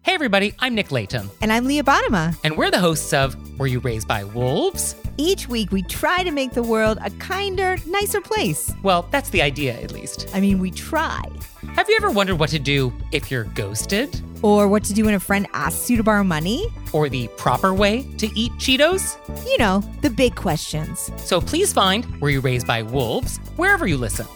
Hey everybody, I'm Nick Layton. And I'm Leah Bottima. And we're the hosts of Were You Raised by Wolves? Each week we try to make the world a kinder, nicer place. Well, that's the idea, at least. I mean, we try. Have you ever wondered what to do if you're ghosted? Or what to do when a friend asks you to borrow money? Or the proper way to eat Cheetos? You know, the big questions. So please find Were You Raised by Wolves wherever you listen.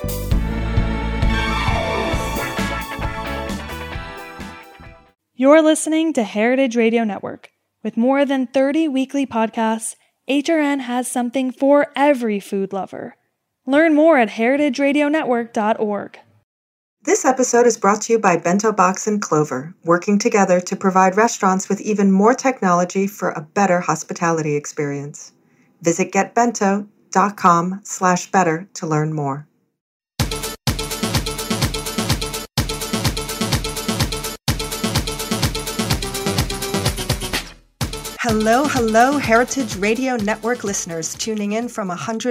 You're listening to Heritage Radio Network. With more than 30 weekly podcasts, HRN has something for every food lover. Learn more at heritageradionetwork.org. This episode is brought to you by Bento Box and Clover, working together to provide restaurants with even more technology for a better hospitality experience. Visit getbento.com/better to learn more. Hello, Heritage Radio Network listeners tuning in from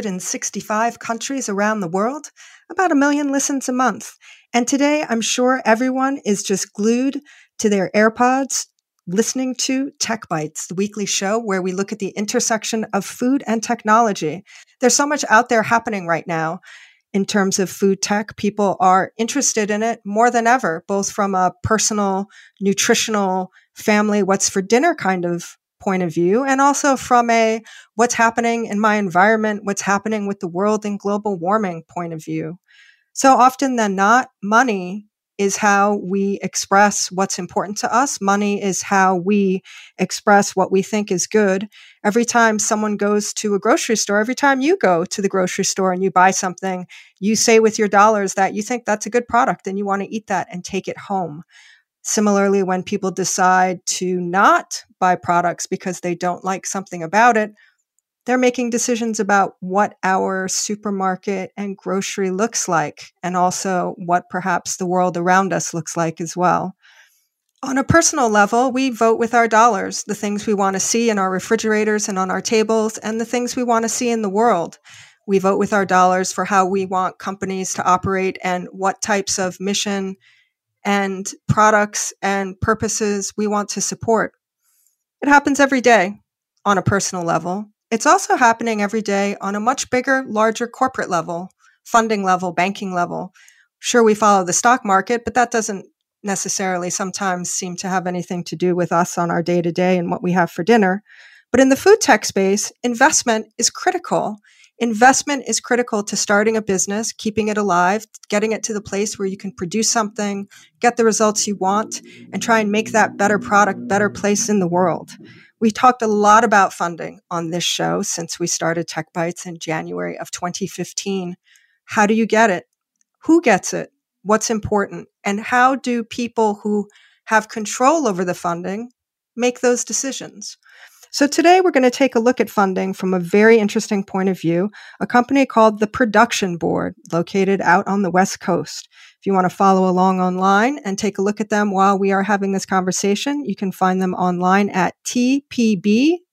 165 countries around the world. About 1 million listens a month. And today, I'm sure everyone is just glued to their AirPods listening to Tech Bites, the weekly show where we look at the intersection of food and technology. There's so much out there happening right now in terms of food tech. People are interested in it more than ever, both from a personal, nutritional, family, what's for dinner kind of point of view, and also from a what's happening in my environment, what's happening with the world and global warming point of view. So often than not, money is how we express what's important to us. Money is how we express what we think is good. Every time someone goes to a grocery store, every time you go to the grocery store and you buy something, you say with your dollars that you think that's a good product and you want to eat that and take it home. Similarly, when people decide to not buy products because they don't like something about it, they're making decisions about what our supermarket and grocery looks like, and also what perhaps the world around us looks like as well. On a personal level, we vote with our dollars, the things we want to see in our refrigerators and on our tables, and the things we want to see in the world. We vote with our dollars for how we want companies to operate and what types of mission and products and purposes we want to support. It happens every day on a personal level. It's also happening every day on a much bigger, larger corporate level, funding level, banking level. Sure, we follow the stock market, but that doesn't necessarily sometimes seem to have anything to do with us on our day-to-day and what we have for dinner. But in the food tech space, investment is critical. Investment is critical to starting a business, keeping it alive, getting it to the place where you can produce something, get the results you want, and try and make that better product, better place in the world. We talked a lot about funding on this show since we started Tech Bites in January of 2015. How do you get it? Who gets it? What's important? And how do people who have control over the funding make those decisions? So today we're going to take a look at funding from a very interesting point of view, a company called the Production Board, located out on the West Coast. If you want to follow along online and take a look at them while we are having this conversation, you can find them online at tpb.co.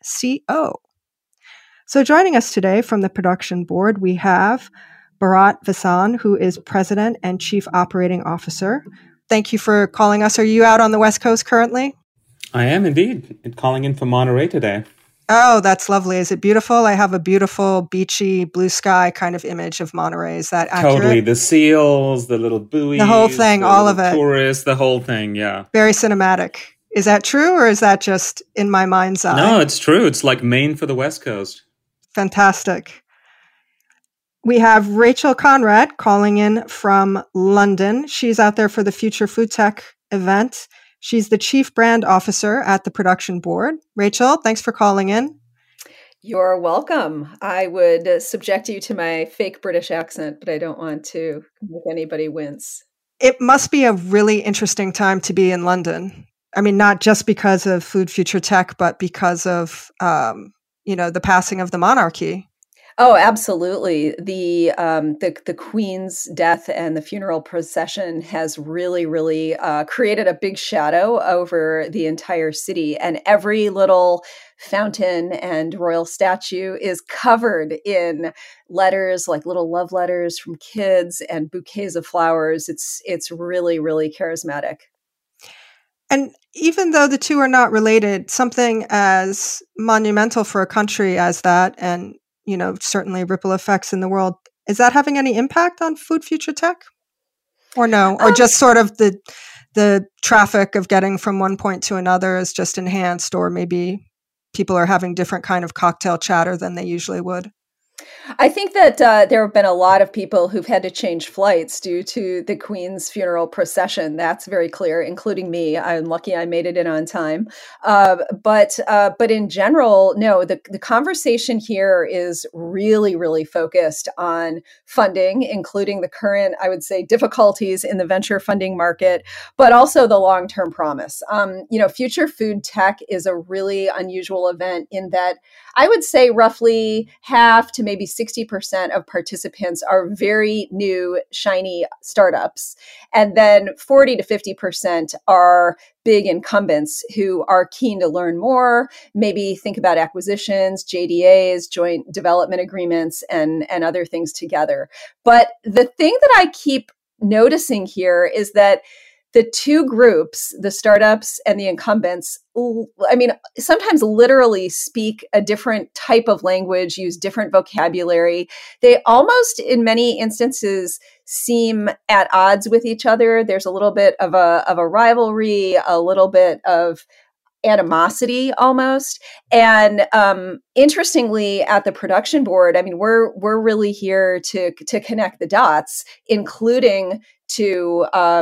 So joining us today from the Production Board, we have Bharat Vasan, who is President and Chief Operating Officer. Thank you for calling us. Are you out on the West Coast currently? I am indeed calling in from Monterey today. Oh, that's lovely. Is it beautiful? I have a beautiful beachy blue sky kind of image of Monterey. Is that accurate? Totally. The seals, the little buoys. The whole thing, all of it. Tourists, the whole thing, yeah. Very cinematic. Is that true or is that just in my mind's eye? No, it's true. It's like Maine for the West Coast. Fantastic. We have Rachel Conrad calling in from London. She's out there for the Future Food Tech event. She's the Chief Brand Officer at the Production Board. Rachel, thanks for calling in. You're welcome. I would subject you to my fake British accent, but I don't want to make anybody wince. It must be a really interesting time to be in London. I mean, not just because of Food Future Tech, but because of, the passing of the monarchy. Oh, absolutely. The Queen's death and the funeral procession has really created a big shadow over the entire city. And every little fountain and royal statue is covered in letters, like little love letters from kids and bouquets of flowers. It's really charismatic. And even though the two are not related, something as monumental for a country as that, and certainly ripple effects in the world, is that having any impact on food future tech? Or no? Or just sort of the traffic of getting from one point to another is just enhanced, or maybe people are having different kind of cocktail chatter than they usually would? I think that there have been a lot of people who've had to change flights due to the Queen's funeral procession. That's very clear, including me. I'm lucky I made it in on time. But in general, no, the conversation here is really, really focused on funding, including the current, I would say, difficulties in the venture funding market, but also the long-term promise. Future Food Tech is a really unusual event in that I would say roughly half to maybe 60% of participants are very new, shiny startups. And then 40 to 50% are big incumbents who are keen to learn more, maybe think about acquisitions, JDAs, joint development agreements, and other things together. But the thing that I keep noticing here is that the two groups, the startups and the incumbents, sometimes literally speak a different type of language, use different vocabulary. They almost, in many instances, seem at odds with each other. There's a little bit of a rivalry, a little bit of animosity almost. And interestingly, at the production board, we're really here to connect the dots, including to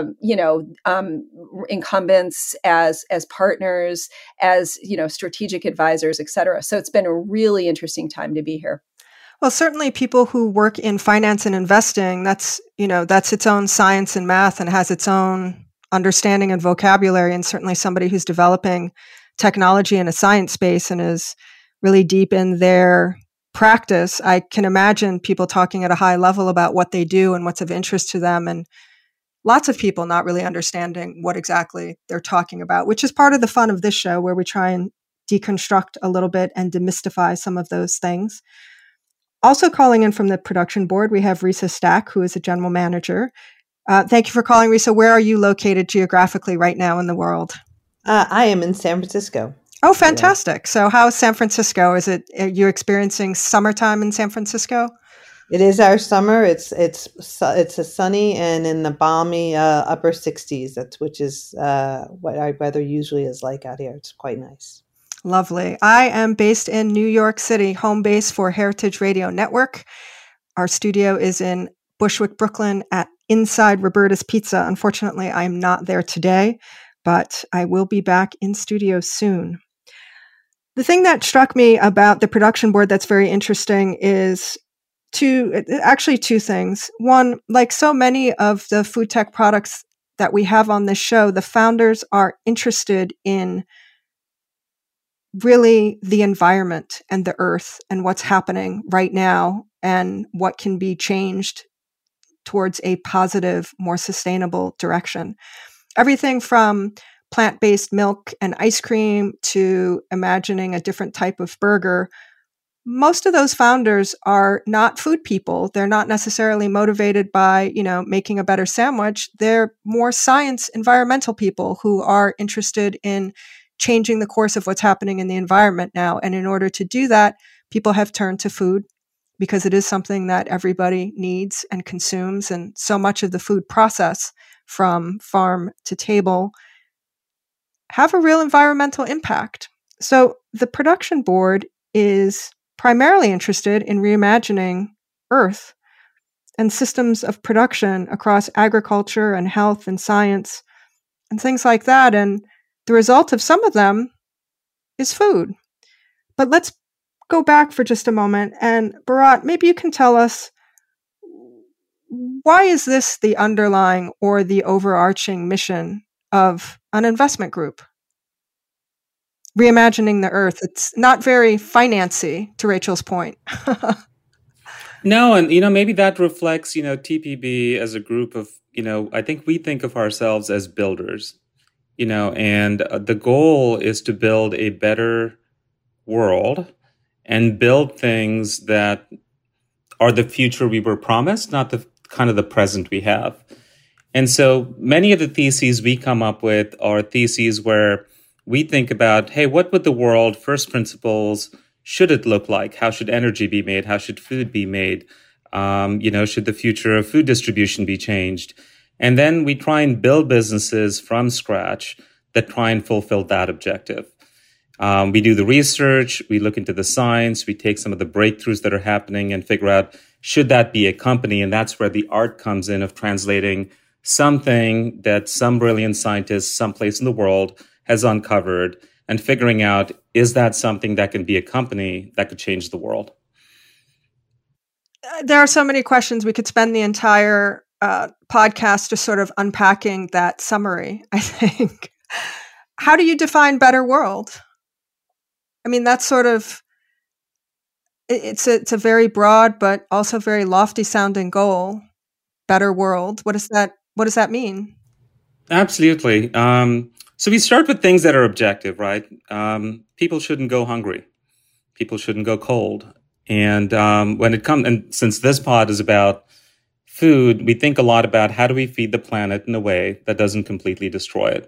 incumbents as partners, as strategic advisors, et cetera. So it's been a really interesting time to be here. Well, certainly people who work in finance and investing, that's its own science and math and has its own understanding and vocabulary, and certainly somebody who's developing technology in a science space and is really deep in their practice. I can imagine people talking at a high level about what they do and what's of interest to them, and lots of people not really understanding what exactly they're talking about, which is part of the fun of this show, where we try and deconstruct a little bit and demystify some of those things. Also calling in from the production board, we have Risa Stack, who is a general manager. Thank you for calling, Risa. Where are you located geographically right now in the world? I am in San Francisco. Oh, fantastic. Yeah. So how is San Francisco? Are you experiencing summertime in San Francisco? It is our summer. It's a sunny and in the balmy upper 60s, which is what our weather usually is like out here. It's quite nice. Lovely. I am based in New York City, home base for Heritage Radio Network. Our studio is in Bushwick, Brooklyn at Inside Roberta's Pizza. Unfortunately, I am not there today, but I will be back in studio soon. The thing that struck me about the production board that's very interesting is two things. One, like so many of the food tech products that we have on this show, the founders are interested in really the environment and the earth and what's happening right now and what can be changed towards a positive, more sustainable direction. Everything from plant-based milk and ice cream to imagining a different type of burger. Most of those founders are not food people. They're not necessarily motivated by, making a better sandwich. They're more science, environmental people who are interested in changing the course of what's happening in the environment now. And in order to do that, people have turned to food because it is something that everybody needs and consumes. And so much of the food process from farm to table have a real environmental impact. So the production board is primarily interested in reimagining Earth and systems of production across agriculture and health and science and things like that. And the result of some of them is food. But let's go back for just a moment. And Bharat, maybe you can tell us, why is this the underlying or the overarching mission of an investment group? Reimagining the Earth. It's not very financy, to Rachel's point. No, and maybe that reflects, TPB as a group of, I think we think of ourselves as builders, and the goal is to build a better world and build things that are the future we were promised, not the kind of the present we have. And so many of the theses we come up with are theses where we think about, hey, what would the world, first principles, should it look like? How should energy be made? How should food be made? Should the future of food distribution be changed? And then we try and build businesses from scratch that try and fulfill that objective. We do the research, we look into the science, we take some of the breakthroughs that are happening and figure out, should that be a company? And that's where the art comes in of translating something that some brilliant scientist someplace in the world has uncovered and figuring out, is that something that can be a company that could change the world? There are so many questions. We could spend the entire podcast just sort of unpacking that summary, I think. How do you define better world? I mean, that's sort of, it's a very broad but also very lofty sounding goal. Better world. What does that mean? Absolutely. So we start with things that are objective, right? People shouldn't go hungry. People shouldn't go cold. And and since this pod is about food, we think a lot about how do we feed the planet in a way that doesn't completely destroy it.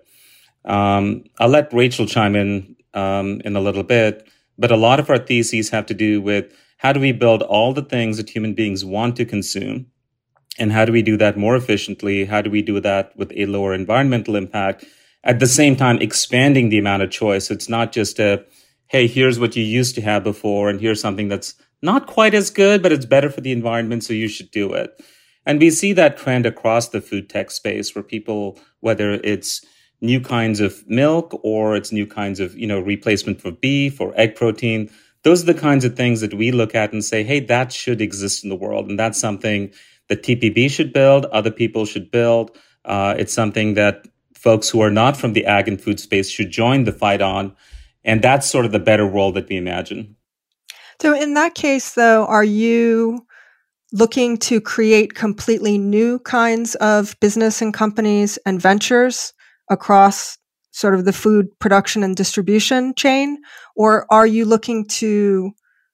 I'll let Rachel chime in a little bit, but a lot of our theses have to do with how do we build all the things that human beings want to consume, and how do we do that more efficiently? How do we do that with a lower environmental impact? At the same time, expanding the amount of choice. It's not just hey, here's what you used to have before, and here's something that's not quite as good, but it's better for the environment, so you should do it. And we see that trend across the food tech space where people, whether it's new kinds of milk or it's new kinds of, replacement for beef or egg protein, those are the kinds of things that we look at and say, hey, that should exist in the world. And that's something that TPB should build, other people should build. It's something that folks who are not from the ag and food space should join the fight on. And that's sort of the better world that we imagine. So in that case, though, are you looking to create completely new kinds of business and companies and ventures across sort of the food production and distribution chain? Or are you looking to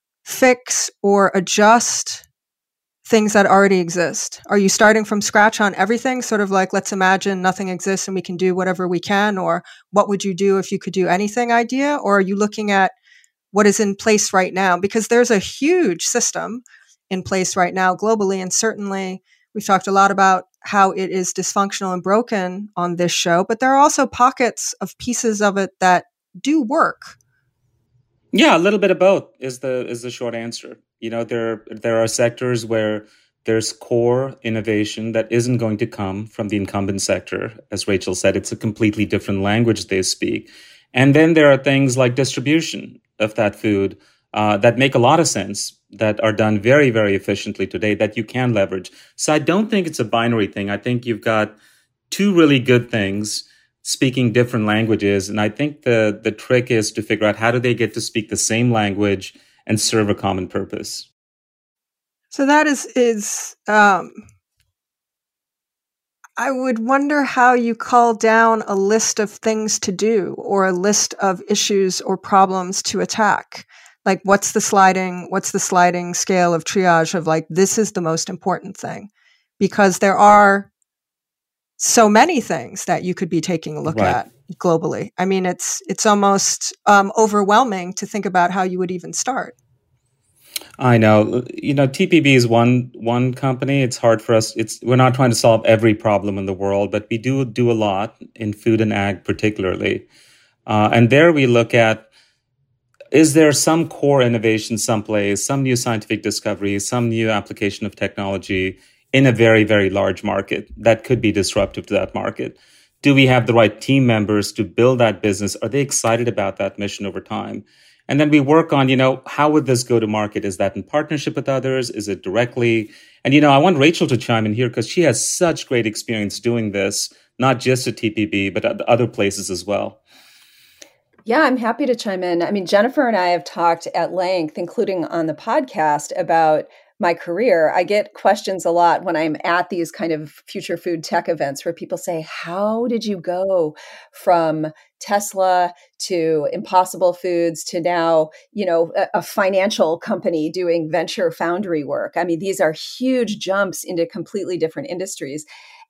fix or adjust things that already exist? Are you starting from scratch on everything? Sort of like, let's imagine nothing exists and we can do whatever we can, or what would you do if you could do anything idea? Or are you looking at what is in place right now? Because there's a huge system in place right now globally. And certainly we've talked a lot about how it is dysfunctional and broken on this show, but there are also pockets of pieces of it that do work. Yeah, a little bit of both is the short answer. There are sectors where there's core innovation that isn't going to come from the incumbent sector. As Rachel said, it's a completely different language they speak. And then there are things like distribution of that food that make a lot of sense, that are done very, very efficiently today, that you can leverage. So I don't think it's a binary thing. I think you've got two really good things speaking different languages. And I think the trick is to figure out how do they get to speak the same language and serve a common purpose. So that is I would wonder how you call down a list of things to do or a list of issues or problems to attack. Like, what's the sliding scale of triage of like, this is the most important thing? Because there are so many things that you could be taking a look at globally. I mean, it's almost overwhelming to think about how you would even start. I know. TPB is one company. It's hard for us. We're not trying to solve every problem in the world, but we do a lot in food and ag particularly. And there we look at, is there some core innovation someplace, some new scientific discovery, some new application of technology in a very, very large market that could be disruptive to that market? Do we have the right team members to build that business? Are they excited about that mission over time? And then we work on, how would this go to market? Is that in partnership with others? Is it directly? And, I want Rachel to chime in here because she has such great experience doing this, not just at TPB, but at other places as well. Yeah, I'm happy to chime in. I mean, Jennifer and I have talked at length, including on the podcast, about my career. I get questions a lot when I'm at these kind of future food tech events where people say, how did you go from Tesla to Impossible Foods to now, a financial company doing venture foundry work? I mean, these are huge jumps into completely different industries.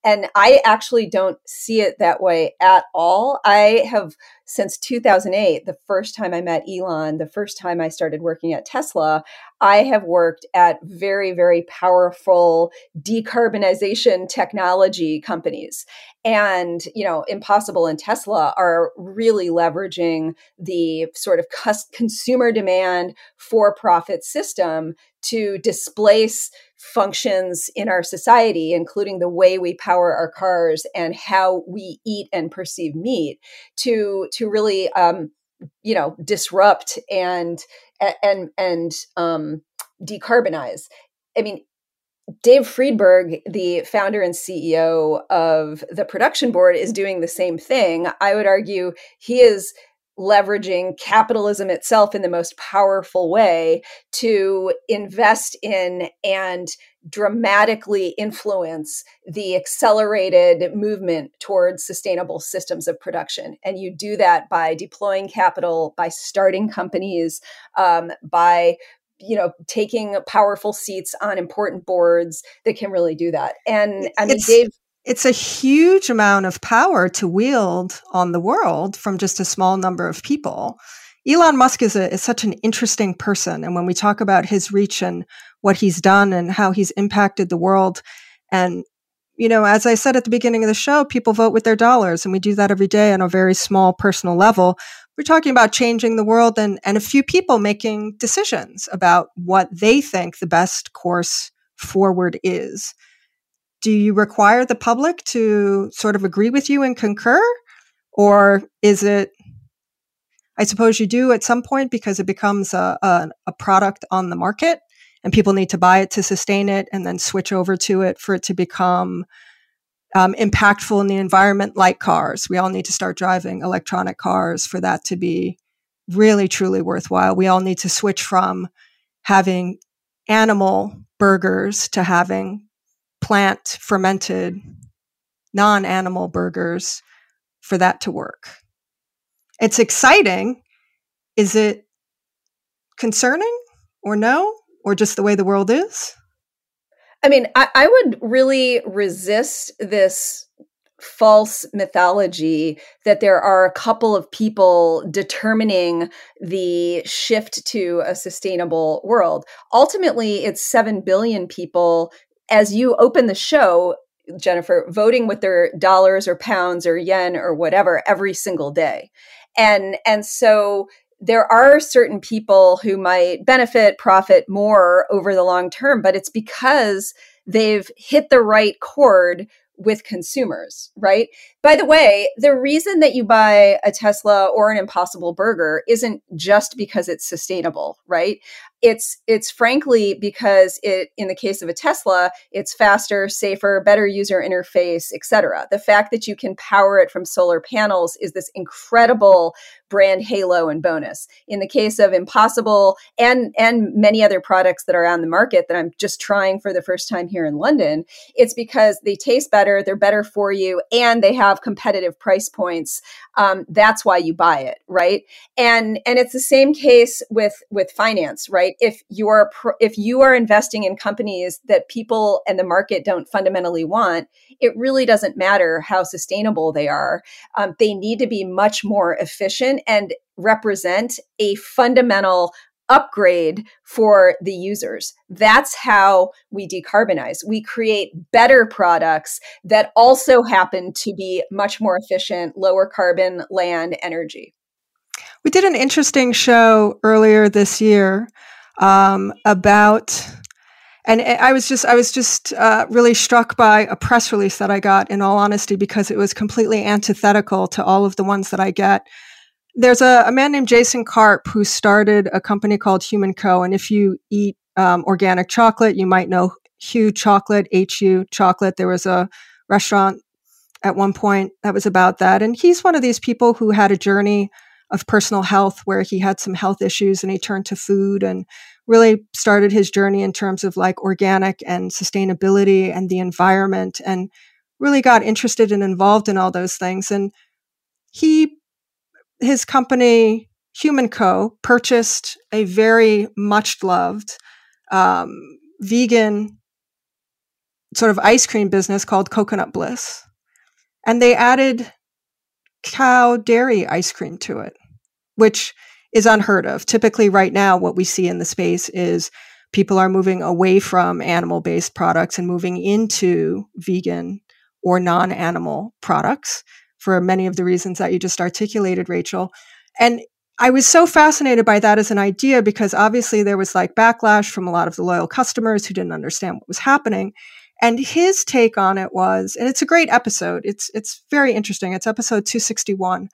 And I actually don't see it that way at all. I have, since 2008, the first time I met Elon, the first time I started working at Tesla, I have worked at very, very powerful decarbonization technology companies. And, Impossible and Tesla are really leveraging the sort of consumer demand for profit system to displace functions in our society, including the way we power our cars and how we eat and perceive meat, to really disrupt and decarbonize. I mean, Dave Friedberg, the founder and CEO of the Production Board, is doing the same thing. I would argue he is leveraging capitalism itself in the most powerful way to invest in and dramatically influence the accelerated movement towards sustainable systems of production. And you do that by deploying capital, by starting companies, by taking powerful seats on important boards that can really do that. And I mean, Dave, it's a huge amount of power to wield on the world from just a small number of people. Elon Musk is such an interesting person. And when we talk about his reach and what he's done and how he's impacted the world, and, as I said at the beginning of the show, people vote with their dollars, and we do that every day on a very small personal level. We're talking about changing the world and a few people making decisions about what they think the best course forward is. Do you require the public to sort of agree with you and concur? Or is it, I suppose you do at some point because it becomes a product on the market and people need to buy it to sustain it and then switch over to it for it to become impactful in the environment, like cars. We all need to start driving electronic cars for that to be really, truly worthwhile. We all need to switch from having animal burgers to having plant fermented non-animal burgers for that to work. It's exciting. Is it concerning or no? Or just the way the world is? I mean, I would really resist this false mythology that there are a couple of people determining the shift to a sustainable world. Ultimately, it's 7 billion people. As you open the show, Jennifer, voting with their dollars or pounds or yen or whatever every single day. And so there are certain people who might profit more over the long term, but it's because they've hit the right chord with consumers, right? By the way, the reason that you buy a Tesla or an Impossible Burger isn't just because it's sustainable, right? It's frankly because in the case of a Tesla, it's faster, safer, better user interface, et cetera. The fact that you can power it from solar panels is this incredible brand halo and bonus. In the case of Impossible and many other products that are on the market that I'm just trying for the first time here in London, it's because they taste better, they're better for you, and they have competitive price points. That's why you buy it, right? And it's the same case with finance, right? If you are investing in companies that people and the market don't fundamentally want, it really doesn't matter how sustainable they are. They need to be much more efficient and represent a fundamental upgrade for the users. That's how we decarbonize. We create better products that also happen to be much more efficient, lower carbon, land, energy. We did an interesting show earlier this year about, and I was just really struck by a press release that I got, in all honesty, because it was completely antithetical to all of the ones that I get. There's a man named Jason Karp who started a company called Human Co. And if you eat organic chocolate, you might know Hu Chocolate, HU Chocolate. There was a restaurant at one point that was about that. And he's one of these people who had a journey of personal health where he had some health issues and he turned to food and really started his journey in terms of like organic and sustainability and the environment, and really got interested and involved in all those things. And his company, Human Co., purchased a very much loved vegan sort of ice cream business called Coconut Bliss. And they added cow dairy ice cream to it, which is unheard of. Typically right now, what we see in the space is people are moving away from animal-based products and moving into vegan or non-animal products for many of the reasons that you just articulated, Rachel. And I was so fascinated by that as an idea because obviously there was like backlash from a lot of the loyal customers who didn't understand what was happening. And his take on it was, and it's a great episode. It's very interesting. It's episode 261.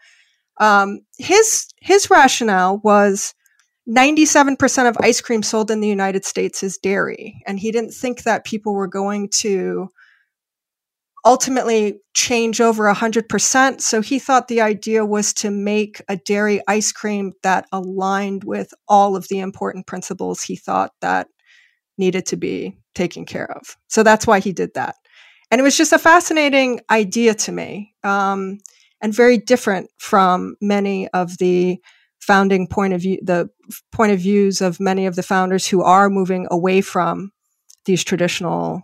His rationale was 97% of ice cream sold in the United States is dairy. And he didn't think that people were going to ultimately change over 100%. So he thought the idea was to make a dairy ice cream that aligned with all of the important principles he thought that needed to be taken care of. So that's why he did that. And it was just a fascinating idea to me, and very different from many of the founding point of view, the point of views of many of the founders who are moving away from these traditional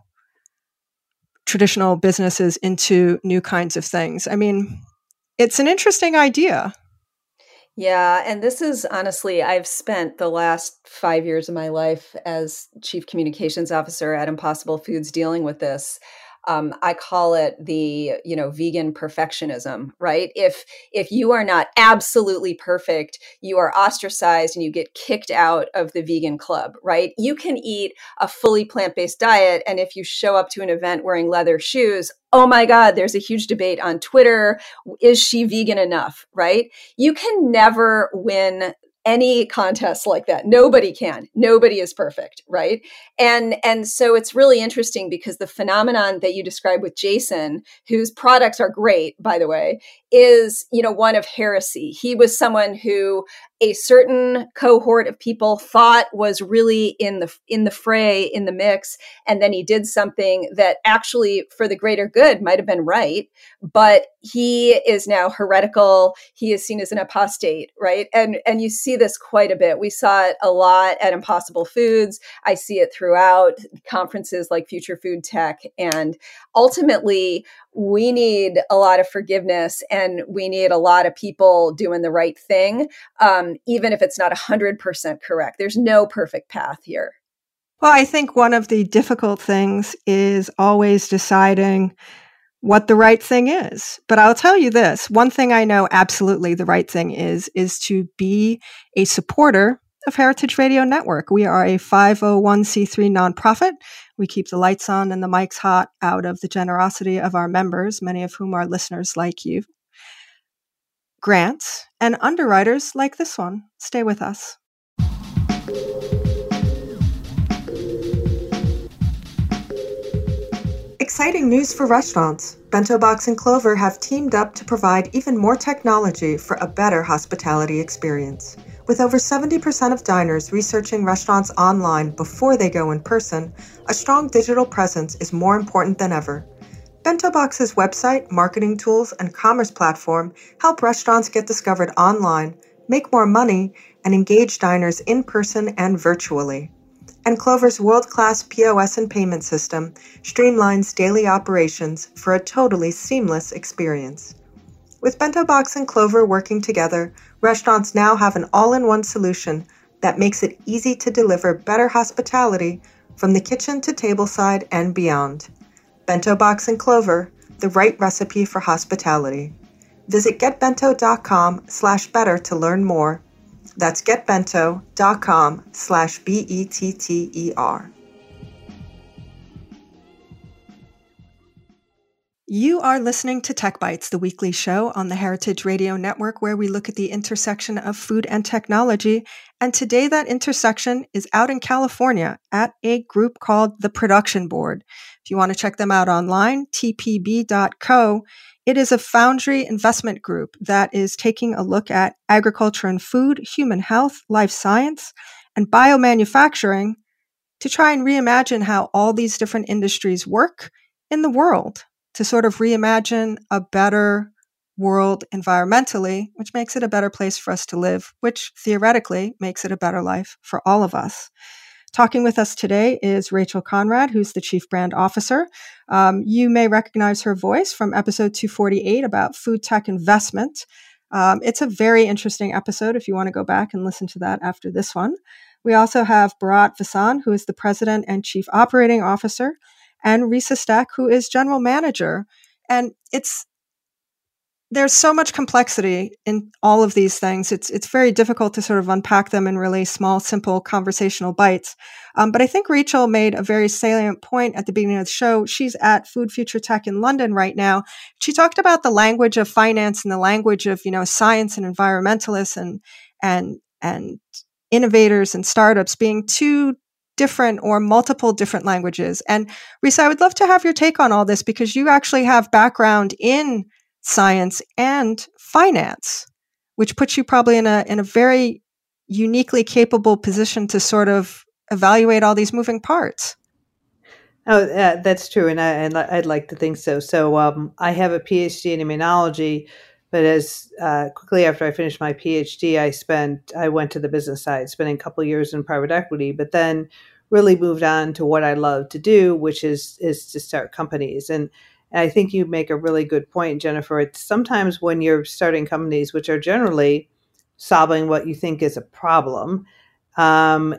businesses into new kinds of things. I mean, it's an interesting idea. Yeah. And this is honestly, I've spent the last 5 years of my life as chief communications officer at Impossible Foods dealing with this. I call it the, vegan perfectionism, right? If you are not absolutely perfect, you are ostracized and you get kicked out of the vegan club, right? You can eat a fully plant-based diet. And if you show up to an event wearing leather shoes, oh my God, there's a huge debate on Twitter. Is she vegan enough, right? You can never win any contest like that. Nobody can. Nobody is perfect, right? And so it's really interesting because the phenomenon that you described with Jason, whose products are great, by the way, is, one of heresy. He was someone who a certain cohort of people thought was really in the fray, in the mix, and then he did something that actually for the greater good might have been right, but he is now heretical. He is seen as an apostate, right? And you see this quite a bit. We saw it a lot at Impossible Foods. I see it throughout conferences like Future Food Tech. And ultimately, we need a lot of forgiveness and we need a lot of people doing the right thing, even if it's not 100% correct. There's no perfect path here. Well, I think one of the difficult things is always deciding what the right thing is. But I'll tell you this, one thing I know absolutely the right thing is to be a supporter of Heritage Radio Network. We are a 501c3 nonprofit. We keep the lights on and the mics hot out of the generosity of our members, many of whom are listeners like you. Grants and underwriters like this one. Stay with us. Exciting news for restaurants. Bento Box and Clover have teamed up to provide even more technology for a better hospitality experience. With over 70% of diners researching restaurants online before they go in person, a strong digital presence is more important than ever. Bento Box's website, marketing tools, and commerce platform help restaurants get discovered online, make more money, and engage diners in person and virtually. And Clover's world-class POS and payment system streamlines daily operations for a totally seamless experience. With Bento Box and Clover working together, restaurants now have an all-in-one solution that makes it easy to deliver better hospitality from the kitchen to tableside and beyond. Bento Box and Clover, the right recipe for hospitality. Visit getbento.com/better to learn more. That's getbento.com/BETTER. You are listening to Tech Bites, the weekly show on the Heritage Radio Network, where we look at the intersection of food and technology. And today that intersection is out in California at a group called The Production Board. If you want to check them out online, tpb.co. It is a foundry investment group that is taking a look at agriculture and food, human health, life science, and biomanufacturing to try and reimagine how all these different industries work in the world, to sort of reimagine a better world environmentally, which makes it a better place for us to live, which theoretically makes it a better life for all of us. Talking with us today is Rachel Conrad, who's the Chief Brand Officer. You may recognize her voice from episode 248 about food tech investment. It's a very interesting episode if you want to go back and listen to that after this one. We also have Bharat Vasant, who is the President and Chief Operating Officer, and Risa Stack, who is General Manager. And there's so much complexity in all of these things. It's very difficult to sort of unpack them in really small, simple conversational bites. But I think Rachel made a very salient point at the beginning of the show. She's at Food Future Tech in London right now. She talked about the language of finance and the language of, science and environmentalists and innovators and startups being two different or multiple different languages. And Risa, I would love to have your take on all this because you actually have background in science and finance, which puts you probably in a very uniquely capable position to sort of evaluate all these moving parts. Oh, that's true, and I'd like to think so. So I have a PhD in immunology, but as quickly after I finished my PhD, I went to the business side, spending a couple of years in private equity, but then really moved on to what I love to do, which is to start companies. And I think you make a really good point, Jennifer. It's sometimes when you're starting companies, which are generally solving what you think is a problem, and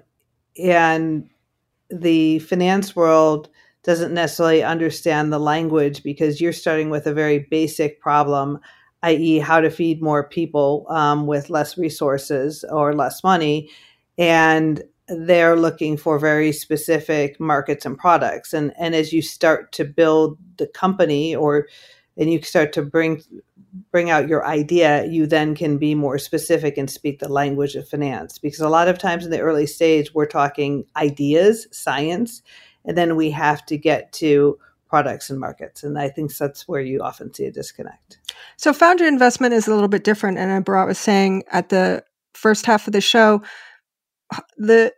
the finance world doesn't necessarily understand the language because you're starting with a very basic problem, i.e. how to feed more people with less resources or less money. And they're looking for very specific markets and products. And as you start to build the company and you start to bring out your idea, you then can be more specific and speak the language of finance. Because a lot of times in the early stage, we're talking ideas, science, and then we have to get to products and markets. And I think that's where you often see a disconnect. So founder investment is a little bit different. And Bharat was saying at the first half of the show, the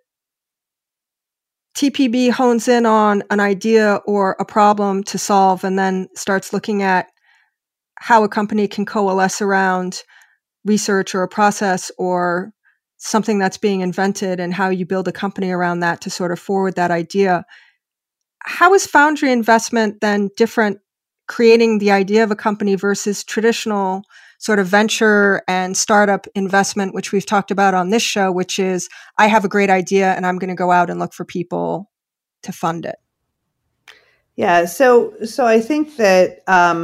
TPB hones in on an idea or a problem to solve and then starts looking at how a company can coalesce around research or a process or something that's being invented and how you build a company around that to sort of forward that idea. How is foundry investment then different, creating the idea of a company versus traditional sort of venture and startup investment, which we've talked about on this show, which is I have a great idea and I'm going to go out and look for people to fund it? Yeah, so I think that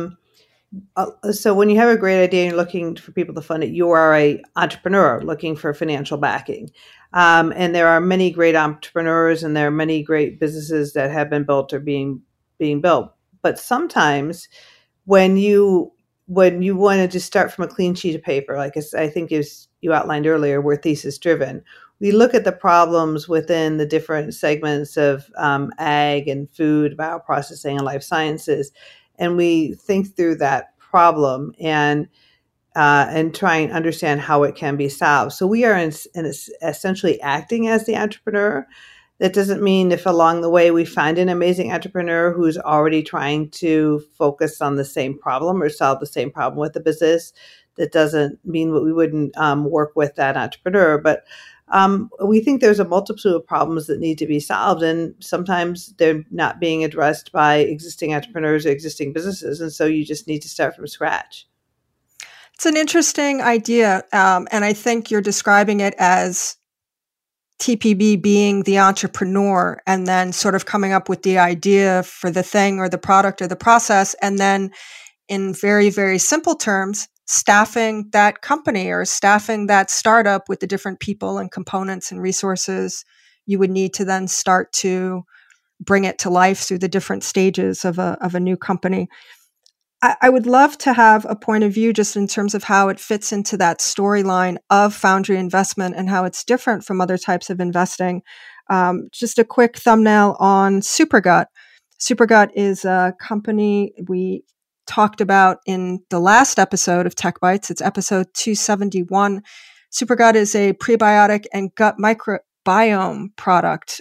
so when you have a great idea and you're looking for people to fund it, you are an entrepreneur looking for financial backing. And there are many great entrepreneurs and there are many great businesses that have been built or being built. But sometimes when you want to just start from a clean sheet of paper, like I think as you outlined earlier, we're thesis driven. We look at the problems within the different segments of ag and food, bioprocessing, and life sciences, and we think through that problem and try and understand how it can be solved. So we are essentially acting as the entrepreneur. That doesn't mean if along the way we find an amazing entrepreneur who's already trying to focus on the same problem or solve the same problem with the business, that doesn't mean that we wouldn't work with that entrepreneur. But we think there's a multitude of problems that need to be solved, and sometimes they're not being addressed by existing entrepreneurs or existing businesses. And so you just need to start from scratch. It's an interesting idea. And I think you're describing it as TPB being the entrepreneur and then sort of coming up with the idea for the thing or the product or the process. And then in very, very simple terms, staffing that company or staffing that startup with the different people and components and resources you would need to then start to bring it to life through the different stages of a new company. I would love to have a point of view just in terms of how it fits into that storyline of foundry investment and how it's different from other types of investing. Just a quick thumbnail on Supergut. Supergut is a company we talked about in the last episode of Tech Bites. It's episode 271. Supergut is a prebiotic and gut microbiome product.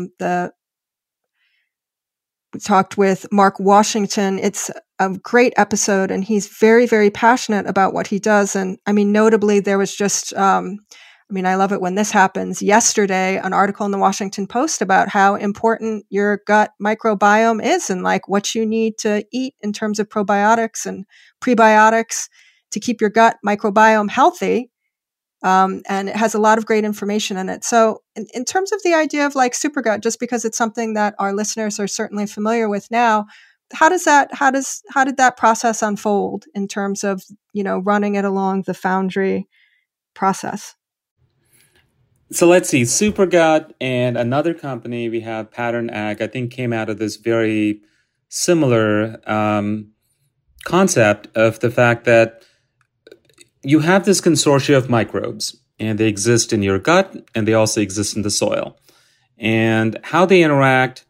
We talked with Mark Washington. It's a great episode, and he's very, very passionate about what he does. And I mean, notably, there was just a I mean, I love it when this happens. Yesterday, an article in the Washington Post about how important your gut microbiome is and like what you need to eat in terms of probiotics and prebiotics to keep your gut microbiome healthy. And it has a lot of great information in it. So in terms of the idea of like supergut, just because it's something that our listeners are certainly familiar with now, how did that process unfold in terms of, running it along the Foundry process? So let's see, Supergut and another company we have, Pattern Ag, I think came out of this very similar concept of the fact that you have this consortia of microbes, and they exist in your gut, and they also exist in the soil. And how they interact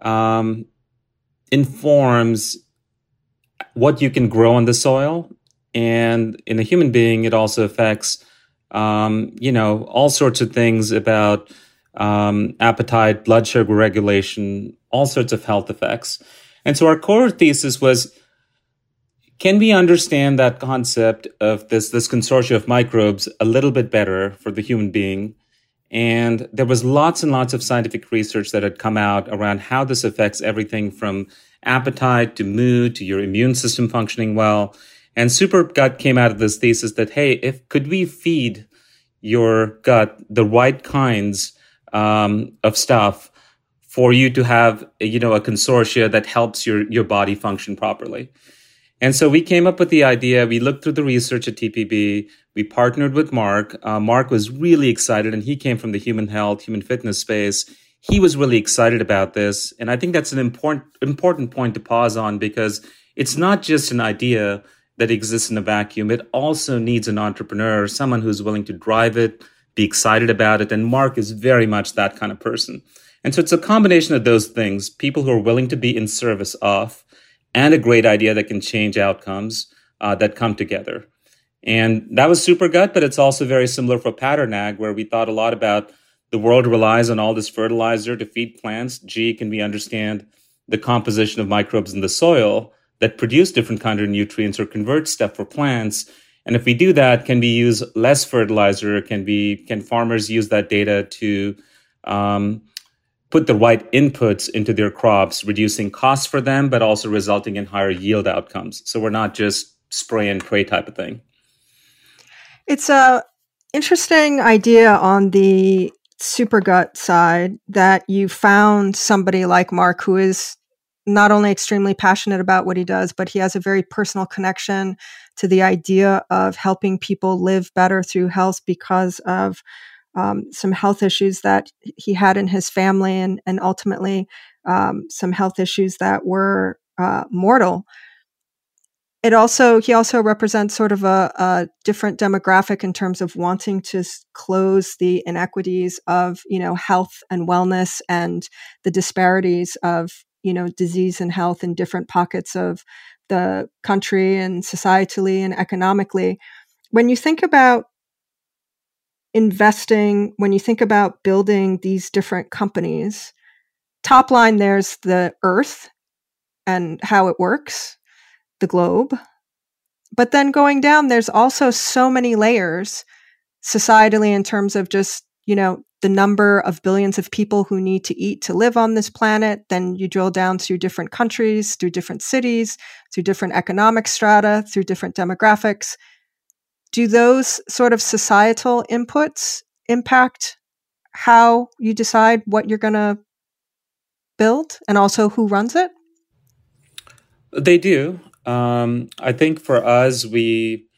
informs what you can grow in the soil. And in a human being, it also affects, all sorts of things about appetite, blood sugar regulation, all sorts of health effects. And so our core thesis was, can we understand that concept of this consortia of microbes a little bit better for the human being? And there was lots and lots of scientific research that had come out around how this affects everything from appetite to mood to your immune system functioning well. And Supergut came out of this thesis that, hey, could we feed your gut the right kinds of stuff for you to have, a consortia that helps your body function properly? And so we came up with the idea. We looked through the research at TPB. We partnered with Mark. Mark was really excited, and he came from the human health, human fitness space. He was really excited about this. And I think that's an important point to pause on, because it's not just an idea that exists in a vacuum. It also needs an entrepreneur, someone who's willing to drive it, be excited about it. And Mark is very much that kind of person. And so it's a combination of those things, people who are willing to be in service of, and a great idea that can change outcomes that come together. And that was Supergut, but it's also very similar for Pattern Ag, where we thought a lot about the world relies on all this fertilizer to feed plants. Can we understand the composition of microbes in the soil that produce different kinds of nutrients or convert stuff for plants? And if we do that, can we use less fertilizer? Can farmers use that data to put the right inputs into their crops, reducing costs for them, but also resulting in higher yield outcomes? So we're not just spray and pray type of thing. It's a interesting idea on the Supergut side that you found somebody like Mark, who is not only extremely passionate about what he does, but he has a very personal connection to the idea of helping people live better through health because of some health issues that he had in his family, and ultimately some health issues that were mortal. He also represents sort of a different demographic in terms of wanting to close the inequities of, health and wellness and the disparities of, disease and health in different pockets of the country and societally and economically. When you think about investing, when you think about building these different companies, top line, there's the earth and how it works, the globe. But then going down, there's also so many layers societally in terms of just, the number of billions of people who need to eat to live on this planet. Then you drill down through different countries, through different cities, through different economic strata, through different demographics. Do those sort of societal inputs impact how you decide what you're going to build and also who runs it? They do. I think for us, we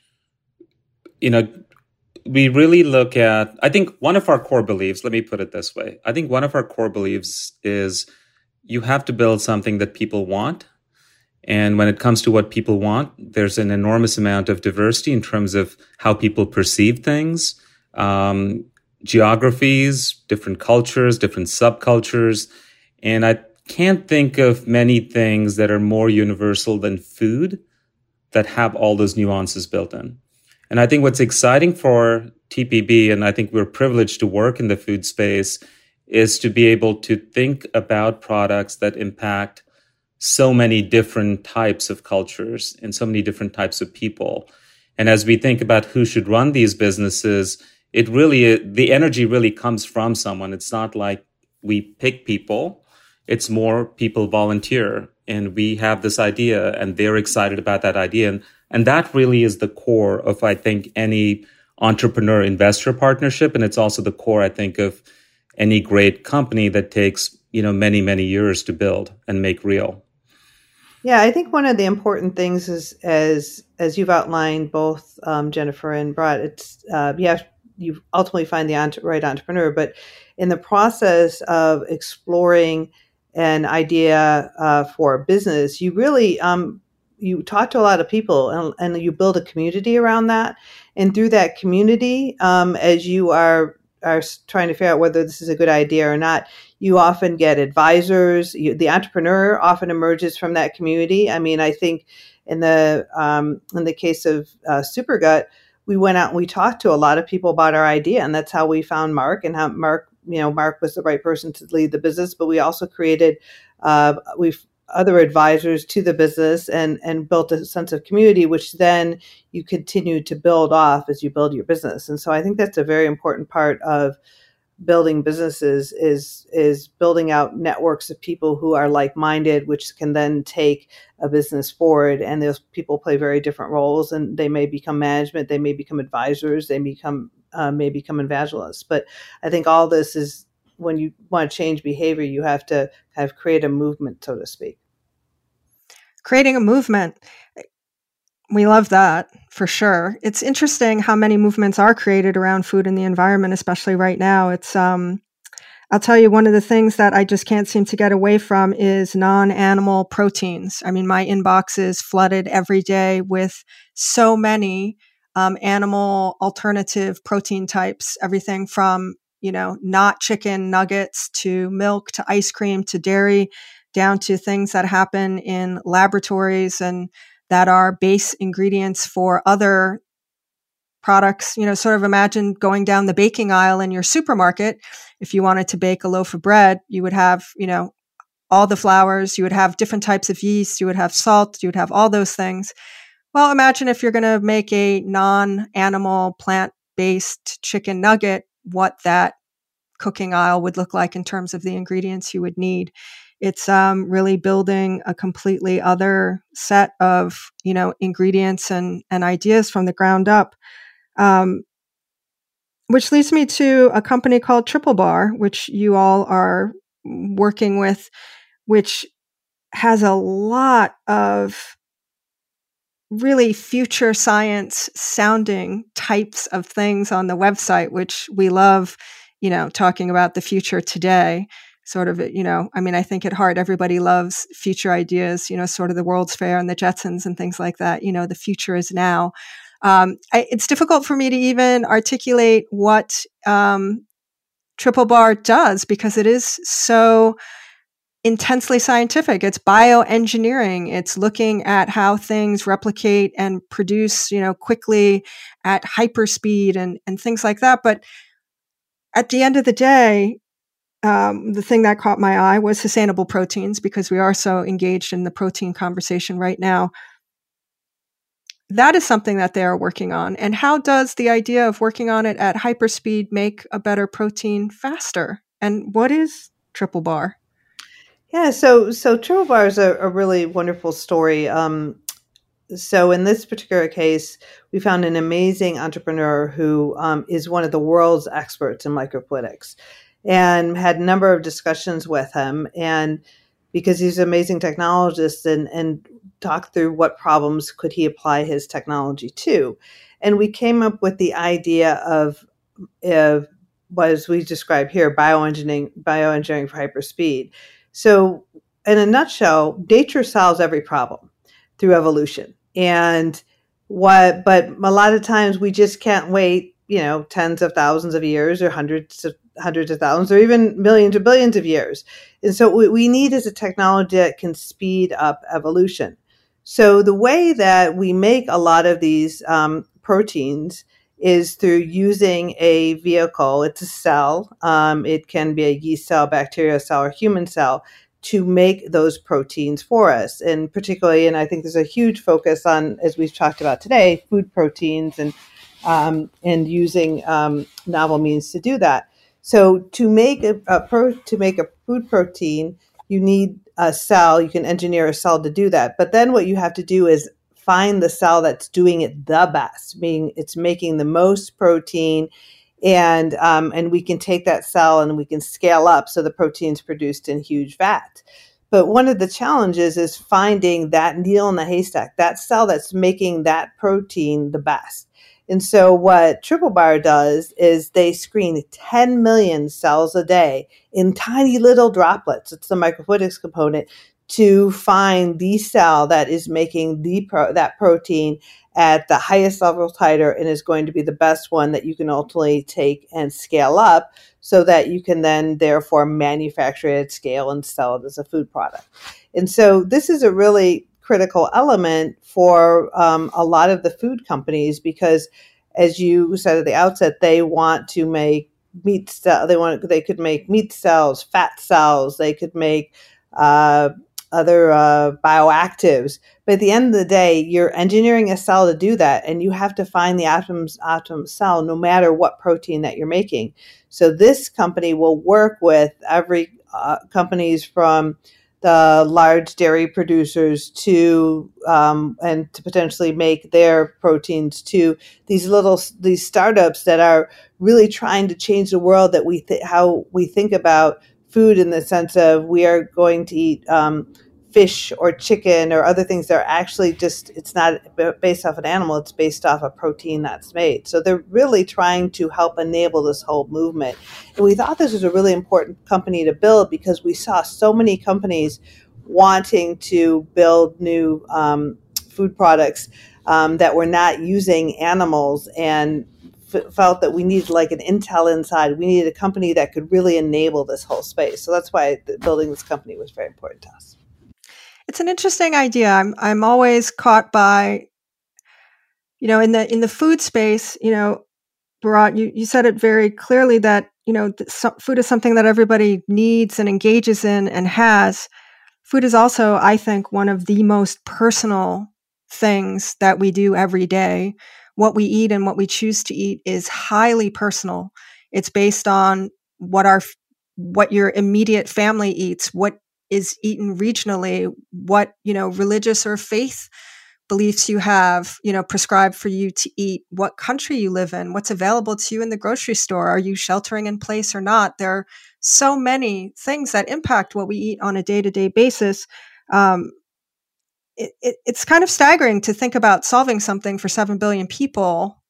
really look at, I think one of our core beliefs, let me put it this way. I think one of our core beliefs is you have to build something that people want. And when it comes to what people want, there's an enormous amount of diversity in terms of how people perceive things, geographies, different cultures, different subcultures. And I can't think of many things that are more universal than food that have all those nuances built in. And I think what's exciting for TPB, and I think we're privileged to work in the food space, is to be able to think about products that impact so many different types of cultures and so many different types of people. And as we think about who should run these businesses, the energy really comes from someone. It's not like we pick people. It's more people volunteer and we have this idea and they're excited about that idea. And that really is the core of, I think, any entrepreneur investor partnership. And it's also the core, I think, of any great company that takes, many, many years to build and make real. Yeah, I think one of the important things is, as you've outlined, both Jennifer and Bharat, it's you ultimately find the right entrepreneur, but in the process of exploring an idea for a business, you really you talk to a lot of people and you build a community around that. And through that community, as you are trying to figure out whether this is a good idea or not, you often get advisors. The entrepreneur often emerges from that community. I mean, I think in the case of Supergut, we went out and we talked to a lot of people about our idea, and that's how we found Mark, and how Mark was the right person to lead the business. But we also created other advisors to the business and built a sense of community, which then you continue to build off as you build your business. And so I think that's a very important part of building businesses is building out networks of people who are like-minded, which can then take a business forward. And those people play very different roles, and they may become management, they may become advisors, they may become evangelists. But I think all this is, when you want to change behavior, you have to kind of create a movement, so to speak. Creating a movement. We love that for sure. It's interesting how many movements are created around food and the environment, especially right now. It's, I'll tell you, one of the things that I just can't seem to get away from is non-animal proteins. I mean, my inbox is flooded every day with so many animal alternative protein types, everything from, not chicken nuggets to milk to ice cream to dairy, down to things that happen in laboratories and that are base ingredients for other products. Sort of imagine going down the baking aisle in your supermarket. If you wanted to bake a loaf of bread, you would have, all the flours, you would have different types of yeast, you would have salt, you would have all those things. Well, imagine if you're going to make a non-animal, plant-based chicken nugget, what that cooking aisle would look like in terms of the ingredients you would need. It's really building a completely other set of, ingredients and ideas from the ground up, which leads me to a company called Triple Bar, which you all are working with, which has a lot of really future science sounding types of things on the website, which we love, talking about the future today. Sort of, I think at heart, everybody loves future ideas, sort of the World's Fair and the Jetsons and things like that. The future is now. It's difficult for me to even articulate what Triple Bar does because it is so intensely scientific. It's bioengineering. It's looking at how things replicate and produce, quickly at hyperspeed and things like that. But at the end of the day, the thing that caught my eye was sustainable proteins, because we are so engaged in the protein conversation right now. That is something that they are working on. And how does the idea of working on it at hyperspeed make a better protein faster? And what is Triple Bar? Yeah, so Triple Bar is a really wonderful story. So in this particular case, we found an amazing entrepreneur who is one of the world's experts in microfluidics, and had a number of discussions with him, and because he's an amazing technologist, and talked through what problems could he apply his technology to. And we came up with the idea of what, as we describe here, bioengineering for hyperspeed. So in a nutshell, nature solves every problem through evolution. But a lot of times we just can't wait, tens of thousands of years or hundreds of thousands or even millions or billions of years. And so what we need is a technology that can speed up evolution. So the way that we make a lot of these proteins is through using a vehicle. It's a cell. It can be a yeast cell, bacteria cell, or human cell, to make those proteins for us. And particularly, and I think there's a huge focus on, as we've talked about today, food proteins and and using novel means to do that. So to make a food protein, you need a cell. You can engineer a cell to do that. But then what you have to do is find the cell that's doing it the best, meaning it's making the most protein, and we can take that cell and we can scale up so the protein's produced in huge vat. But one of the challenges is finding that needle in the haystack, that cell that's making that protein the best. And so what Triple Bar does is they screen 10 million cells a day in tiny little droplets. It's the microfluidics component to find the cell that is making that protein at the highest level titer and is going to be the best one that you can ultimately take and scale up so that you can then therefore manufacture it at scale and sell it as a food product. And so this is a really critical element for a lot of the food companies because, as you said at the outset, they want to make meat cells. They could make meat cells, fat cells. They could make other bioactives. But at the end of the day, you're engineering a cell to do that, and you have to find the optimum cell no matter what protein that you're making. So this company will work with every companies from the large dairy producers to and to potentially make their proteins to these startups that are really trying to change the world that how we think about food, in the sense of we are going to eat fish or chicken or other things that are actually it's not based off an animal, it's based off a protein that's made. So they're really trying to help enable this whole movement. And we thought this was a really important company to build because we saw so many companies wanting to build new food products that were not using animals, and felt that we needed like an Intel inside. We needed a company that could really enable this whole space. So that's why building this company was very important to us. It's an interesting idea. I'm always caught by, in the food space, Bharat, you said it very clearly that, food is something that everybody needs and engages in and has. Food is also, I think, one of the most personal things that we do every day. What we eat and what we choose to eat is highly personal. It's based on what your immediate family eats, what is eaten regionally, what, religious or faith beliefs you have, prescribed for you to eat, what country you live in, what's available to you in the grocery store. Are you sheltering in place or not? There are so many things that impact what we eat on a day-to-day basis. It's kind of staggering to think about solving something for 7 billion people,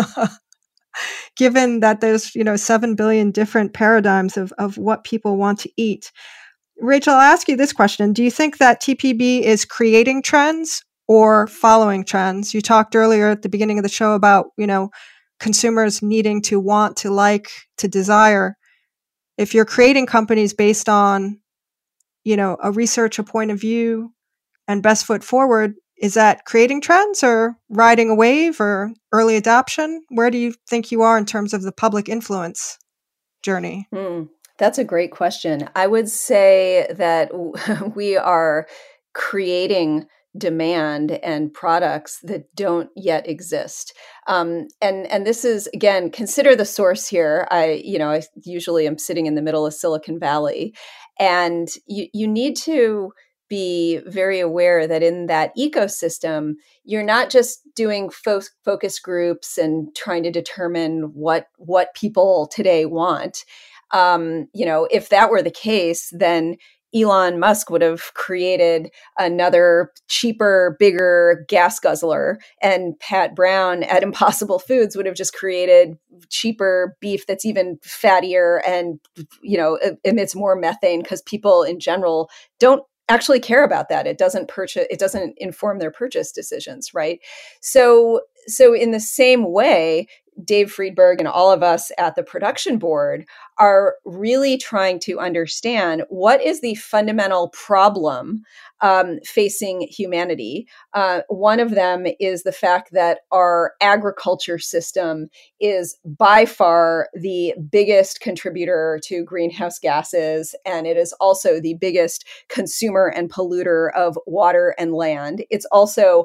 given that there's, 7 billion different paradigms of what people want to eat. Rachel, I'll ask you this question. Do you think that TPB is creating trends or following trends? You talked earlier at the beginning of the show about, consumers needing to want, to like, to desire. If you're creating companies based on, a research, a point of view, and best foot forward, is that creating trends or riding a wave or early adoption? Where do you think you are in terms of the public influence journey? That's a great question. I would say that we are creating demand and products that don't yet exist. And this is, again, consider the source here. I usually am sitting in the middle of Silicon Valley, and you need to be very aware that in that ecosystem, you're not just doing focus groups and trying to determine what people today want. If that were the case, then Elon Musk would have created another cheaper, bigger gas guzzler, and Pat Brown at Impossible Foods would have just created cheaper beef that's even fattier and, emits more methane, because people in general don't actually care about that. It doesn't inform their purchase decisions, right? So in the same way, Dave Friedberg and all of us at the production board are really trying to understand what is the fundamental problem facing humanity. One of them is the fact that our agriculture system is by far the biggest contributor to greenhouse gases, and it is also the biggest consumer and polluter of water and land. It's also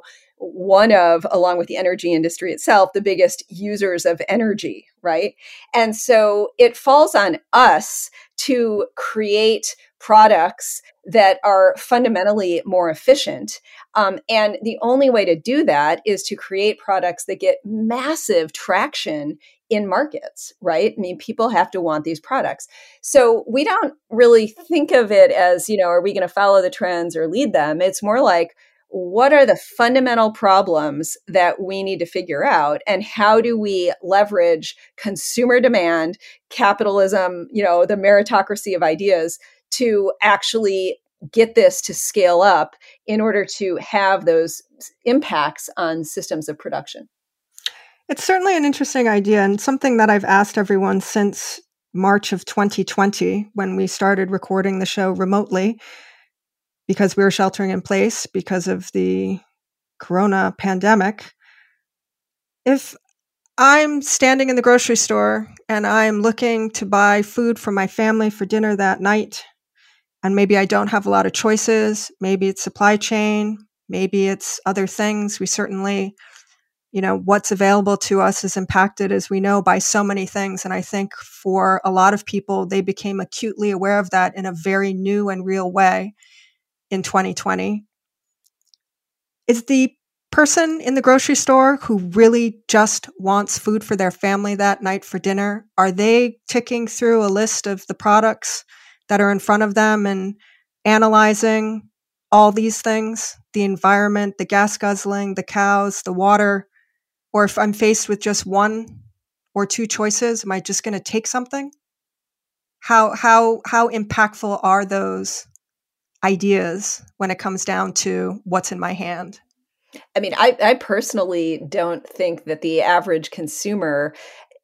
one of, along with the energy industry itself, the biggest users of energy, right? And so it falls on us to create products that are fundamentally more efficient. And the only way to do that is to create products that get massive traction in markets, right? I mean, people have to want these products. So we don't really think of it as, are we going to follow the trends or lead them? It's more like, what are the fundamental problems that we need to figure out? And how do we leverage consumer demand, capitalism, the meritocracy of ideas to actually get this to scale up in order to have those impacts on systems of production? It's certainly an interesting idea and something that I've asked everyone since March of 2020 when we started recording the show remotely because we were sheltering in place because of the corona pandemic. If I'm standing in the grocery store and I'm looking to buy food for my family for dinner that night, and maybe I don't have a lot of choices, maybe it's supply chain, maybe it's other things. We certainly, what's available to us is impacted, as we know, by so many things. And I think for a lot of people, they became acutely aware of that in a very new and real way in 2020. Is the person in the grocery store who really just wants food for their family that night for dinner, are they ticking through a list of the products that are in front of them and analyzing all these things, the environment, the gas guzzling, the cows, the water? Or if I'm faced with just one or two choices, am I just going to take something? How impactful are those ideas when it comes down to what's in my hand? I mean, I personally don't think that the average consumer,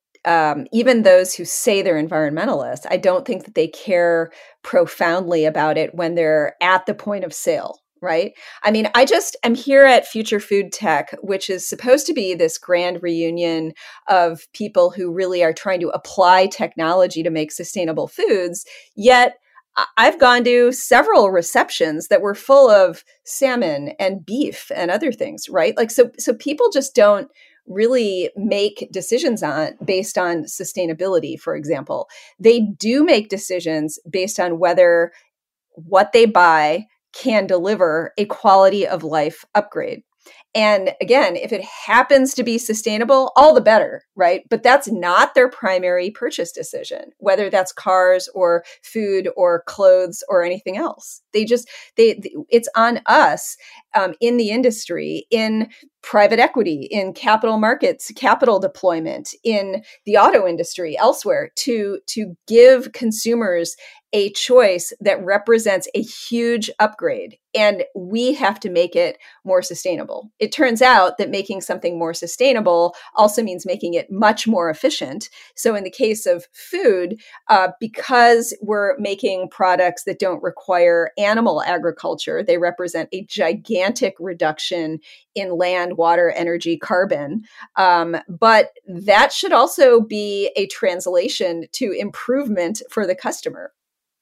even those who say they're environmentalists, I don't think that they care profoundly about it when they're at the point of sale, right? I mean, I'm here at Future Food Tech, which is supposed to be this grand reunion of people who really are trying to apply technology to make sustainable foods, yet I've gone to several receptions that were full of salmon and beef and other things, right? Like, so people just don't really make decisions based on sustainability, for example. They do make decisions based on whether what they buy can deliver a quality of life upgrade. And again, if it happens to be sustainable, all the better, right? But that's not their primary purchase decision, whether that's cars or food or clothes or anything else. It's on us in the industry, in private equity, in capital markets, capital deployment, in the auto industry, elsewhere, to give consumers a choice that represents a huge upgrade. And we have to make it more sustainable. It turns out that making something more sustainable also means making it much more efficient. So in the case of food, because we're making products that don't require animal agriculture, they represent a gigantic reduction in land, water, energy, carbon. But that should also be a translation to improvement for the customer.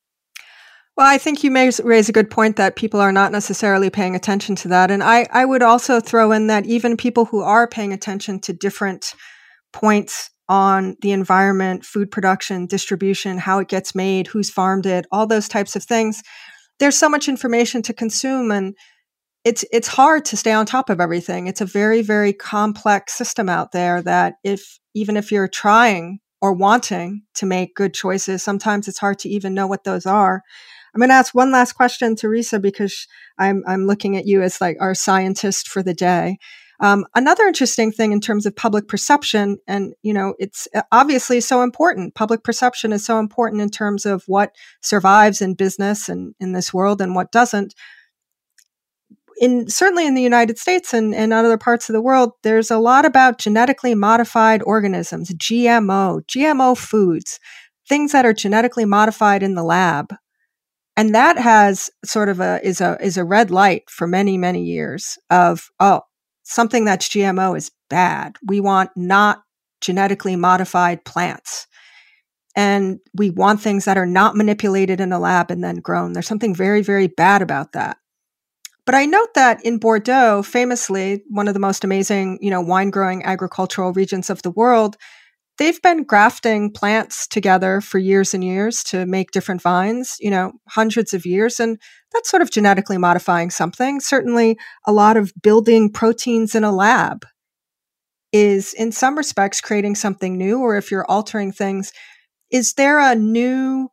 Well, I think you may raise a good point that people are not necessarily paying attention to that. And I would also throw in that even people who are paying attention to different points on the environment, food production, distribution, how it gets made, who's farmed it, all those types of things, there's so much information to consume, and it's hard to stay on top of everything. It's a very, very complex system out there that even if you're trying or wanting to make good choices, sometimes it's hard to even know what those are. I'm going to ask one last question, Teresa, because I'm looking at you as like our scientist for the day. Another interesting thing in terms of public perception, and it's obviously so important. Public perception is so important in terms of what survives in business and in this world and what doesn't. Certainly in the United States and other parts of the world, there's a lot about genetically modified organisms, GMO foods, things that are genetically modified in the lab. And that has sort of is a red light for many, many years of, something that's GMO is bad. We want not genetically modified plants. And we want things that are not manipulated in a lab and then grown. There's something very, very bad about that. But I note that in Bordeaux, famously, one of the most amazing, wine growing agricultural regions of the world, they've been grafting plants together for years and years to make different vines, hundreds of years. And that's sort of genetically modifying something. Certainly, a lot of building proteins in a lab is, in some respects, creating something new. Or if you're altering things, is there a new,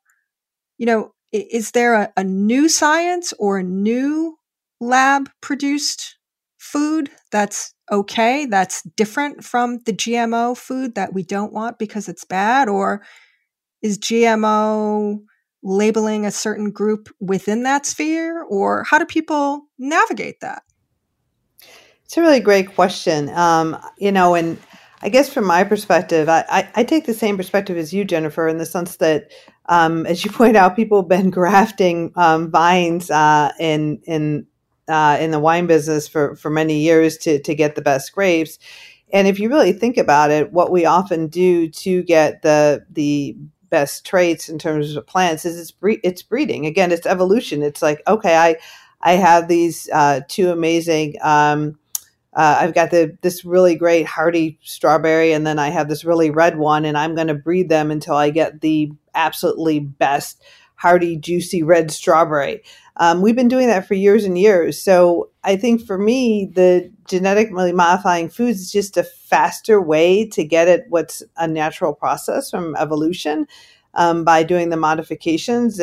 is there a new science or a new lab produced food that's okay, that's different from the GMO food that we don't want because it's bad? Or is GMO labeling a certain group within that sphere? Or how do people navigate that? It's a really great question. And I guess from my perspective, I take the same perspective as you, Jennifer, in the sense that, as you point out, people have been grafting vines in the wine business for many years to get the best grapes. And if you really think about it, what we often do to get the best traits in terms of plants is it's breeding. Again, it's evolution. It's like, okay, I have these two amazing. I've got this really great hardy strawberry, and then I have this really red one, and I'm going to breed them until I get the absolutely best hardy, juicy red strawberry. We've been doing that for years and years. So I think for me, the genetically modifying foods is just a faster way to get at what's a natural process from evolution by doing the modifications.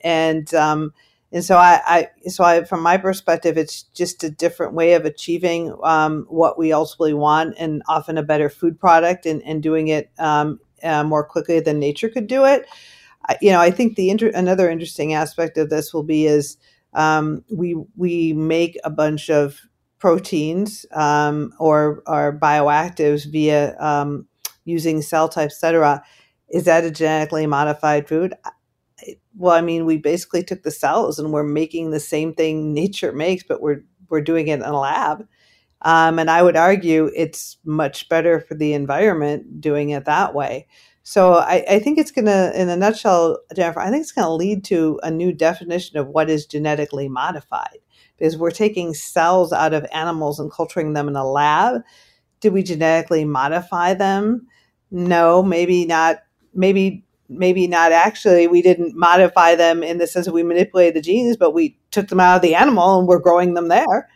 And so I, from my perspective, it's just a different way of achieving what we ultimately want, and often a better food product, and doing it more quickly than nature could do it. I think another interesting aspect of this will be is we make a bunch of proteins or bioactives via using cell types, et cetera. Is that a genetically modified food? Well, I mean, we basically took the cells and we're making the same thing nature makes, but we're doing it in a lab. And I would argue it's much better for the environment doing it that way. So I think it's going to, in a nutshell, Jennifer, I think it's going to lead to a new definition of what is genetically modified, because we're taking cells out of animals and culturing them in a lab. Did we genetically modify them? No, maybe not. Maybe not actually. We didn't modify them in the sense that we manipulated the genes, but we took them out of the animal and we're growing them there.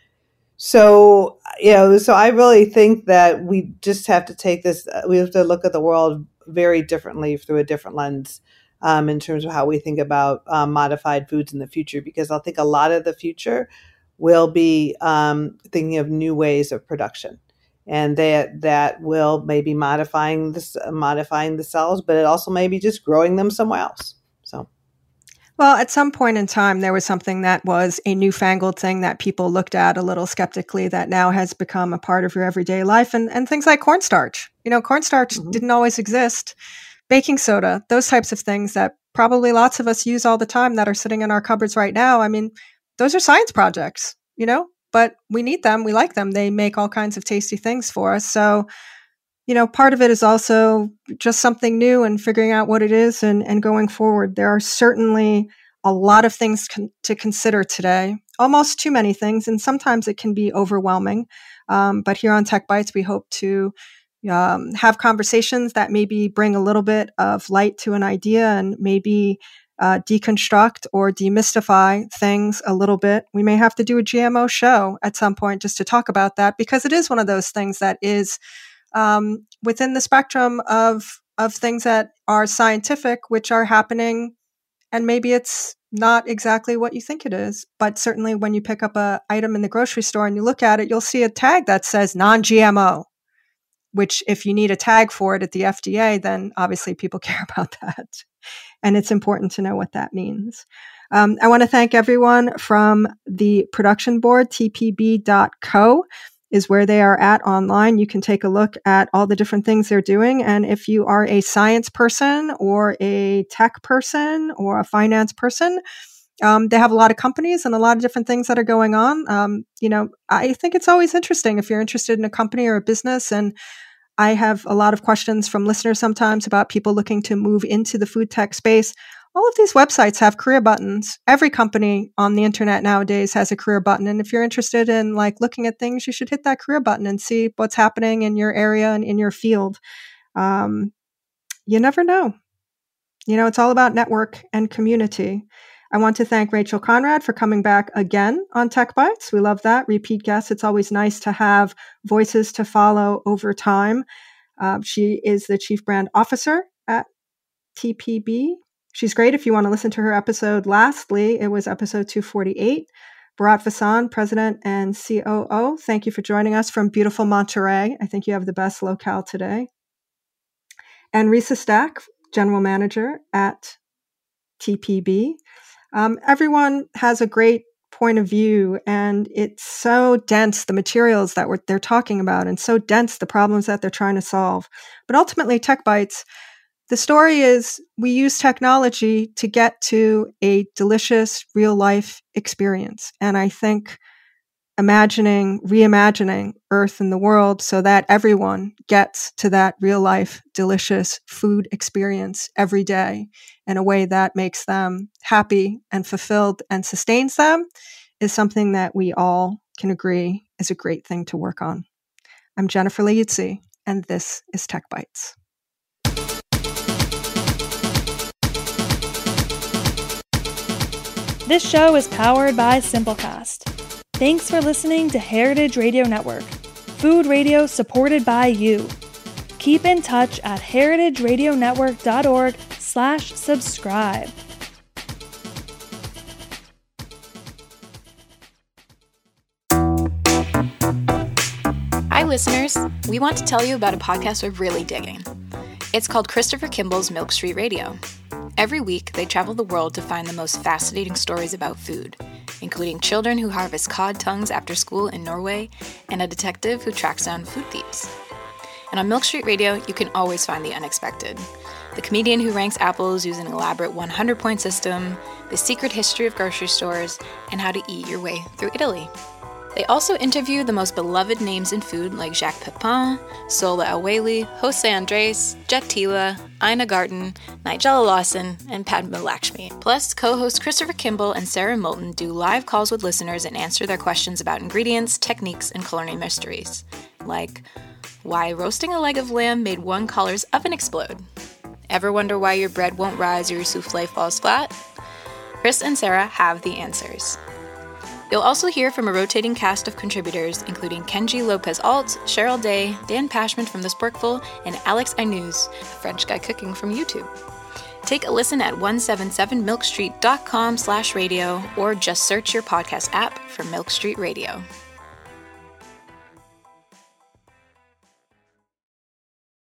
So, so I really think that we just have to take this, we have to look at the world very differently through a different lens in terms of how we think about modified foods in the future, because I think a lot of the future will be thinking of new ways of production. And that will maybe modifying the cells, but it also may be just growing them somewhere else. So, well, at some point in time, there was something that was a newfangled thing that people looked at a little skeptically that now has become a part of your everyday life, and things like cornstarch. Cornstarch didn't always exist. Baking soda, those types of things that probably lots of us use all the time that are sitting in our cupboards right now. I mean, those are science projects, but we need them. We like them. They make all kinds of tasty things for us. So, part of it is also just something new and figuring out what it is and going forward. There are certainly a lot of things to consider today, almost too many things, and sometimes it can be overwhelming. But here on Tech Bites, we hope to have conversations that maybe bring a little bit of light to an idea and maybe deconstruct or demystify things a little bit. We may have to do a GMO show at some point just to talk about that, because it is one of those things that is within the spectrum of things that are scientific, which are happening, and maybe it's not exactly what you think it is. But certainly when you pick up an item in the grocery store and you look at it, you'll see a tag that says non-GMO, which if you need a tag for it at the FDA, then obviously people care about that. And it's important to know what that means. I want to thank everyone from the production board. TPB.co is where they are at online. You can take a look at all the different things they're doing. And if you are a science person or a tech person or a finance person, they have a lot of companies and a lot of different things that are going on. I think it's always interesting if you're interested in a company or a business. And I have a lot of questions from listeners sometimes about people looking to move into the food tech space. all of these websites have career buttons. Every company on the internet nowadays has a career button. And if you're interested in like looking at things, you should hit that career button and see what's happening in your area and in your field. You never know. It's all about network and community. I want to thank Rachel Conrad for coming back again on Tech Bites. We love that. Repeat guests. It's always nice to have voices to follow over time. She is the Chief Brand Officer at TPB. She's great if you want to listen to her episode. Lastly, it was episode 248. Bharat Vasant, President and COO. Thank you for joining us from beautiful Monterey. I think you have the best locale today. And Risa Stack, General Manager at TPB. Everyone has a great point of view, and it's so dense, the materials that they're talking about, and so dense, the problems that they're trying to solve. But ultimately, Tech Bites, the story is we use technology to get to a delicious real-life experience. And I think reimagining Earth and the world so that everyone gets to that real-life, delicious food experience every day in a way that makes them happy and fulfilled and sustains them is something that we all can agree is a great thing to work on. I'm Jennifer Liuzzi, and this is Tech Bites. This show is powered by Simplecast. Thanks for listening to Heritage Radio Network, food radio supported by you. Keep in touch at heritageradionetwork.org/subscribe. Hi, listeners. We want to tell you about a podcast we're really digging. It's called Christopher Kimball's Milk Street Radio. Every week, they travel the world to find the most fascinating stories about food, including children who harvest cod tongues after school in Norway and a detective who tracks down food thieves. And on Milk Street Radio, you can always find the unexpected. The comedian who ranks apples using an elaborate 100-point system, the secret history of grocery stores, and how to eat your way through Italy. They also interview the most beloved names in food like Jacques Pepin, Sola El-Waylly, Jose Andres, Jet Tila, Ina Garten, Nigella Lawson, and Padma Lakshmi. Plus, co-hosts Christopher Kimball and Sarah Moulton do live calls with listeners and answer their questions about ingredients, techniques, and culinary mysteries. Like, why roasting a leg of lamb made one caller's oven explode? Ever wonder why your bread won't rise or your souffle falls flat? Chris and Sarah have the answers. You'll also hear from a rotating cast of contributors, including Kenji Lopez-Alt, Cheryl Day, Dan Pashman from The Sporkful, and Alex Aynuz, a French guy cooking from YouTube. Take a listen at 177milkstreet.com/radio or just search your podcast app for Milk Street Radio.